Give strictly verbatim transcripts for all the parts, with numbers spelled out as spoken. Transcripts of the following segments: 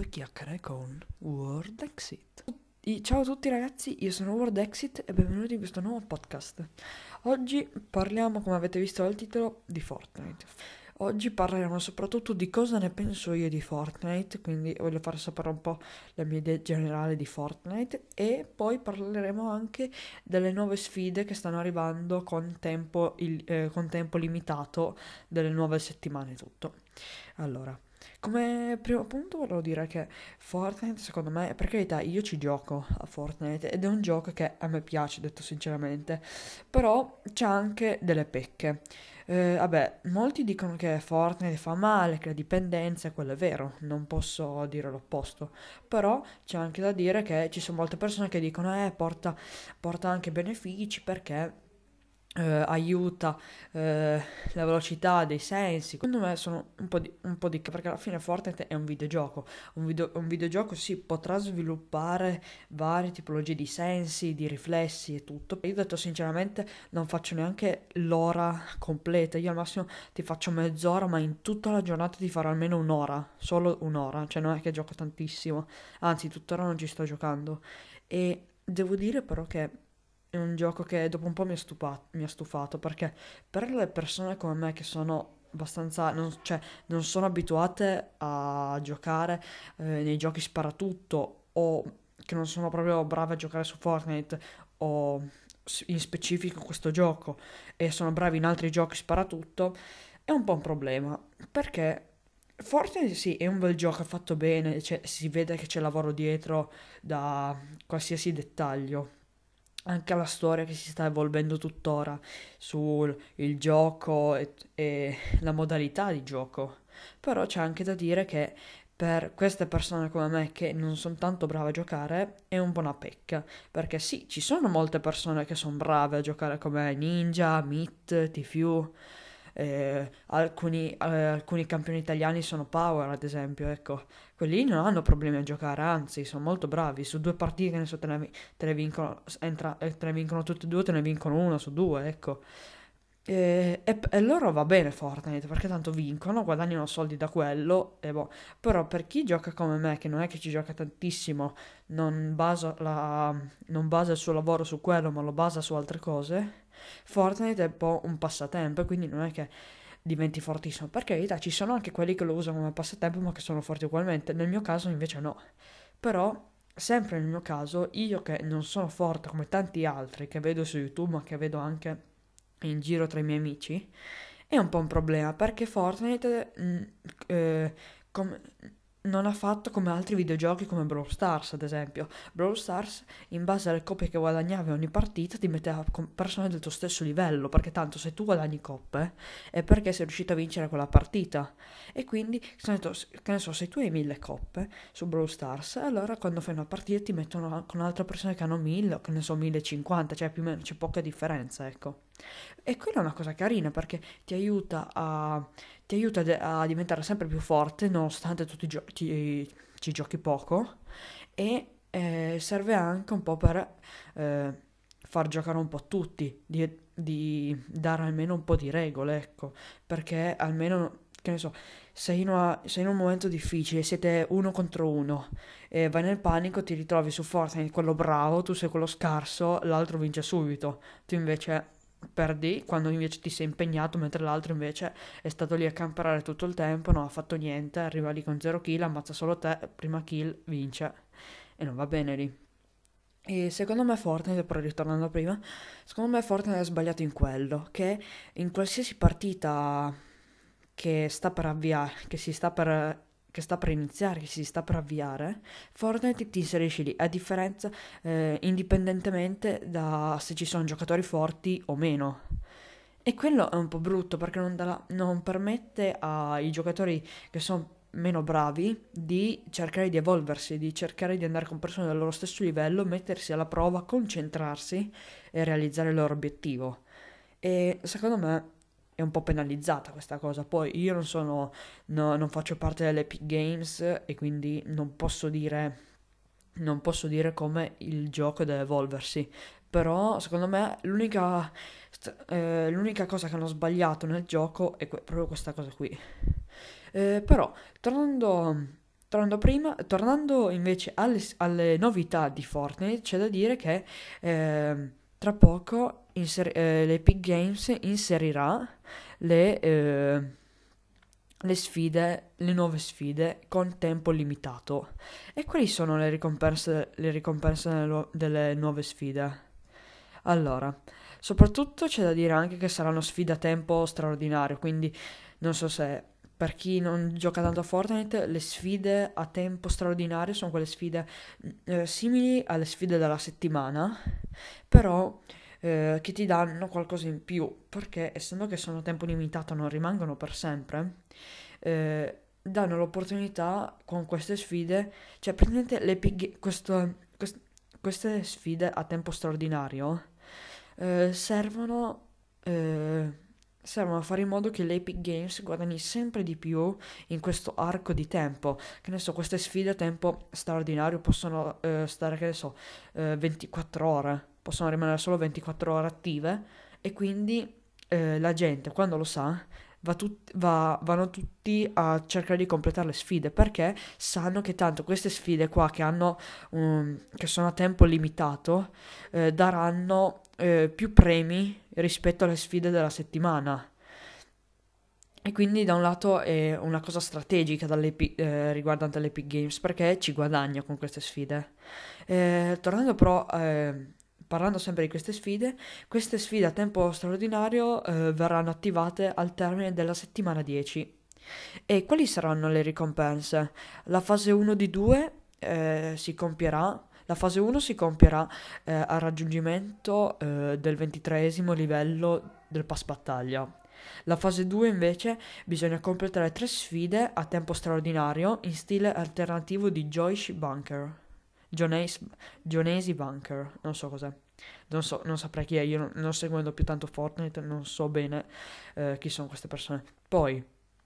due chiacchiere con World Exit. I- Ciao a tutti ragazzi, io sono World Exit e benvenuti in questo nuovo podcast. Oggi parliamo, come avete visto dal titolo, di Fortnite. Oggi parleremo soprattutto di cosa ne penso io di Fortnite, quindi voglio far sapere un po' la mia idea generale di Fortnite e poi parleremo anche delle nuove sfide che stanno arrivando con tempo, il- eh, con tempo limitato, delle nuove settimane e tutto. Allora, come primo punto volevo dire che Fortnite, secondo me, per carità, io ci gioco a Fortnite ed è un gioco che a me piace, detto sinceramente, però c'ha anche delle pecche. Eh, vabbè, molti dicono che Fortnite fa male, che la dipendenza, quello è vero, non posso dire l'opposto, però c'è anche da dire che ci sono molte persone che dicono, eh, porta, porta anche benefici perché eh, aiuta eh, la velocità dei sensi. Secondo me sono un po' di, un po' di perché alla fine Fortnite è un videogioco. Un, video- un videogioco si potrà sviluppare varie tipologie di sensi, di riflessi e tutto. Io detto sinceramente non faccio neanche l'ora completa. Io al massimo ti faccio mezz'ora, ma in tutta la giornata ti farò almeno un'ora, solo un'ora. Cioè non è che gioco tantissimo, anzi tuttora non ci sto giocando. E devo dire però che è un gioco che dopo un po' mi ha stupa- mi ha stufato perché per le persone come me che sono abbastanza, non, cioè, non sono abituate a giocare eh, nei giochi sparatutto o che non sono proprio brave a giocare su Fortnite o s- in specifico questo gioco e sono bravi in altri giochi sparatutto, è un po' un problema perché Fortnite sì, è un bel gioco, è fatto bene, cioè, si vede che c'è lavoro dietro da qualsiasi dettaglio, anche la storia che si sta evolvendo tuttora sul il gioco e, e la modalità di gioco. Però c'è anche da dire che per queste persone come me che non sono tanto brave a giocare è un po' una pecca, perché sì, ci sono molte persone che sono brave a giocare come Ninja, Meat, Tfue, eh, alcuni, eh, alcuni campioni italiani sono Power, ad esempio, ecco, quelli non hanno problemi a giocare, anzi, sono molto bravi. Su due partite, che ne so, te ne, te ne vincono, entra, eh, te ne vincono tutte e due, te ne vincono una su due, ecco. E, e, e loro va bene Fortnite perché tanto vincono, guadagnano soldi da quello e boh. Però per chi gioca come me, che non è che ci gioca tantissimo, non basa, la, non basa il suo lavoro su quello, ma lo basa su altre cose, Fortnite è un po' un passatempo, e quindi non è che diventi fortissimo. Per carità, ci sono anche quelli che lo usano come passatempo, ma che sono forti ugualmente. Nel mio caso invece no. Però, sempre nel mio caso, io che non sono forte come tanti altri che vedo su YouTube, ma che vedo anche in giro tra i miei amici, è un po' un problema perché Fortnite mm, eh, com- non ha fatto come altri videogiochi come Brawl Stars, ad esempio. Brawl Stars, in base alle coppe che guadagnavi ogni partita, ti metteva con persone del tuo stesso livello, perché tanto se tu guadagni coppe è perché sei riuscito a vincere quella partita. E quindi, che ne so, che ne so, se tu hai mille coppe su Brawl Stars, allora quando fai una partita ti mettono con altre persone che hanno mille o che ne so millecinquanta, cioè più o meno c'è poca differenza, ecco. E quella è una cosa carina perché ti aiuta a, ti aiuta de- a diventare sempre più forte nonostante tu ti gio- ti- ci giochi poco e eh, serve anche un po' per eh, far giocare un po' tutti, di, di dare almeno un po' di regole, ecco, perché almeno, che ne so, sei in, una- sei in un momento difficile, siete uno contro uno e vai nel panico, ti ritrovi su Fortnite quello bravo, tu sei quello scarso, l'altro vince subito, tu invece perdi quando invece ti sei impegnato, mentre l'altro invece è stato lì a camperare tutto il tempo, non ha fatto niente, arriva lì con zero kill, ammazza solo te, prima kill, vince e non va bene lì. E secondo me Fortnite, però ritornando a prima, secondo me Fortnite è sbagliato in quello, che in qualsiasi partita che sta per avviare, che si sta per, che sta per iniziare, che si sta per avviare, Fortnite ti inserisci lì, a differenza, eh, indipendentemente da se ci sono giocatori forti o meno. E quello è un po' brutto perché non, dà- non permette ai giocatori che sono meno bravi di cercare di evolversi, di cercare di andare con persone del loro stesso livello, mettersi alla prova, concentrarsi e realizzare il loro obiettivo. E secondo me è un po' penalizzata questa cosa. Poi io non sono, no- non faccio parte dell'Epic Games e quindi non posso dire, non posso dire come il gioco deve evolversi. Però secondo me l'unica, st- eh, l'unica cosa che hanno sbagliato nel gioco è que- proprio questa cosa qui. Eh, però, tornando tornando prima, tornando invece alle, alle novità di Fortnite, c'è da dire che ehm, tra poco inser- eh, l'Epic Games inserirà le, eh, le sfide, le nuove sfide con tempo limitato. E quali sono le ricompense, le ricompense delle, nu- delle nuove sfide? Allora, soprattutto c'è da dire anche che saranno sfide a tempo straordinario, quindi non so se per chi non gioca tanto a Fortnite, le sfide a tempo straordinario sono quelle sfide eh, simili alle sfide della settimana, però eh, che ti danno qualcosa in più, perché essendo che sono a tempo limitato, non rimangono per sempre, eh, danno l'opportunità con queste sfide, cioè praticamente l'Epic Ga- questo- quest- queste sfide a tempo straordinario eh, servono, eh, servono a fare in modo che l'Epic Games guadagni sempre di più in questo arco di tempo. Che ne so, queste sfide a tempo straordinario possono eh, stare, che ne so, eh, ventiquattro ore, possono rimanere solo ventiquattro ore attive e quindi eh, la gente quando lo sa va tut- va- vanno tutti a cercare di completare le sfide perché sanno che tanto queste sfide qua che hanno un- che sono a tempo limitato eh, daranno eh, più premi rispetto alle sfide della settimana. E quindi da un lato è una cosa strategica dall'Epi- eh, riguardante l'Epic Games perché ci guadagna con queste sfide. Eh, tornando però, eh, parlando sempre di queste sfide, queste sfide a tempo straordinario eh, verranno attivate al termine della settimana dieci. E quali saranno le ricompense? La fase uno di due eh, si compierà. La fase uno si compierà eh, al raggiungimento eh, del ventitreesimo livello del pass battaglia. La fase due invece bisogna completare tre sfide a tempo straordinario in stile alternativo di Joyce Bunker. Jones, Jonesi Bunker, non so cos'è. Non so, non saprei chi è, io non, non seguendo più tanto Fortnite, non so bene eh, chi sono queste persone. Poi,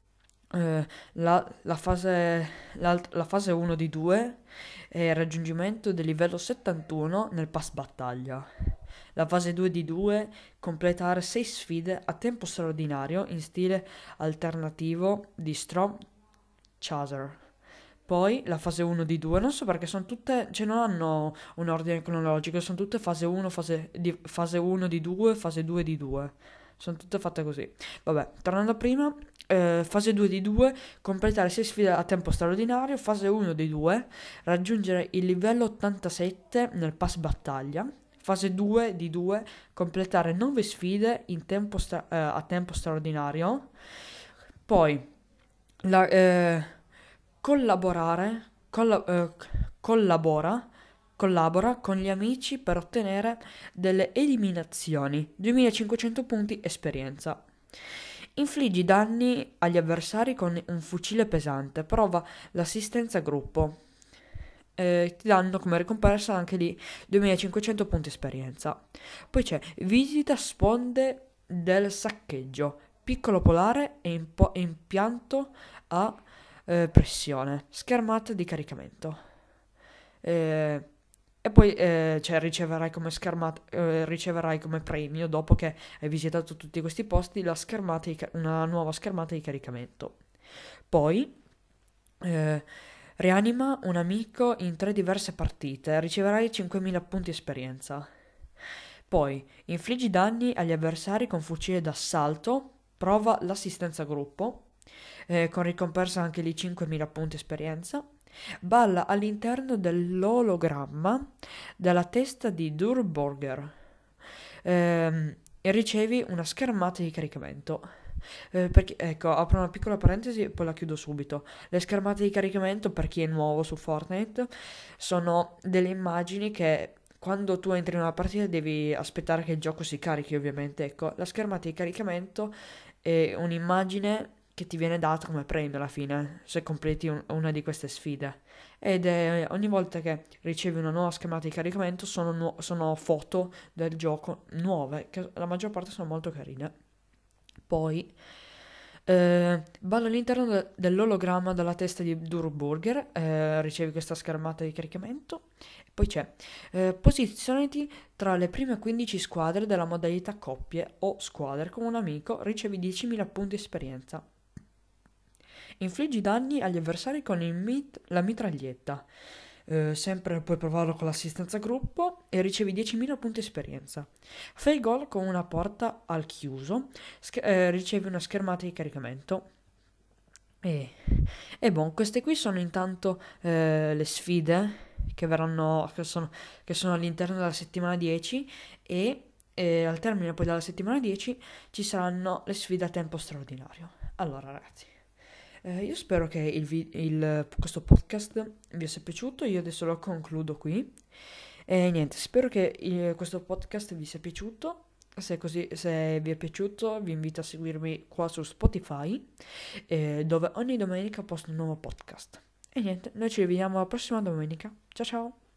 eh, la, la fase, l'alt- la fase uno di due è il raggiungimento del livello settantuno nel pass battaglia. La fase due di due, completare sei sfide a tempo straordinario in stile alternativo di Storm Chaser. Poi la fase uno di due, non so perché sono tutte, cioè non hanno un ordine cronologico, sono tutte fase uno, fase, di, fase uno di due, fase due di due. Sono tutte fatte così. Vabbè, tornando a prima, eh, fase due di due, completare sei sfide a tempo straordinario, fase uno di due, raggiungere il livello ottantasette nel pass battaglia, fase due di due, completare nove sfide in tempo stra- eh, a tempo straordinario, poi la, eh, collaborare, colla- eh, collabora, collabora con gli amici per ottenere delle eliminazioni, duemilacinquecento punti esperienza. Infliggi danni agli avversari con un fucile pesante, prova l'assistenza gruppo. Eh, ti danno come ricompensa anche lì duemilacinquecento punti esperienza. Poi c'è visita sponde del saccheggio, piccolo polare e impo- impianto a eh, pressione, schermata di caricamento. Eh, e poi eh, cioè, riceverai come schermata, eh, riceverai come premio, dopo che hai visitato tutti questi posti, la schermata di ca- una nuova schermata di caricamento. Poi eh, rianima un amico in tre diverse partite, riceverai cinquemila punti esperienza. Poi infliggi danni agli avversari con fucile d'assalto, prova l'assistenza gruppo, eh, con ricompensa anche lì cinquemila punti esperienza. Balla all'interno dell'ologramma della testa di Durburger ehm, e ricevi una schermata di caricamento. Eh, perché, ecco, apro una piccola parentesi e poi la chiudo subito. Le schermate di caricamento, per chi è nuovo su Fortnite, sono delle immagini che quando tu entri in una partita devi aspettare che il gioco si carichi, ovviamente. Ecco, la schermata di caricamento è un'immagine che ti viene data come premio alla fine, se completi un- una di queste sfide. Ed è ogni volta che ricevi una nuova schermata di caricamento sono, nu- sono foto del gioco nuove, che la maggior parte sono molto carine. Poi eh, ballo all'interno de- dell'ologramma della testa di Durburger, eh, ricevi questa schermata di caricamento. Poi c'è eh, posizionati tra le prime quindici squadre della modalità coppie o squadre con un amico, ricevi diecimila punti esperienza. Infliggi danni agli avversari con il mit- la mitraglietta. Eh, sempre puoi provarlo con l'assistenza gruppo e ricevi diecimila punti esperienza. Fai gol con una porta al chiuso, sch- eh, ricevi una schermata di caricamento. E, e bon, queste qui sono intanto eh, le sfide che verranno, che sono, che sono all'interno della settimana dieci e, e al termine poi della settimana dieci ci saranno le sfide a tempo straordinario. Allora ragazzi, eh, io spero che il vi- il- questo podcast vi sia piaciuto, io adesso lo concludo qui. E niente, spero che il- questo podcast vi sia piaciuto. Se, così, se vi è piaciuto, vi invito a seguirmi qua su Spotify, eh, dove ogni domenica posto un nuovo podcast. E niente, noi ci vediamo la prossima domenica. Ciao ciao!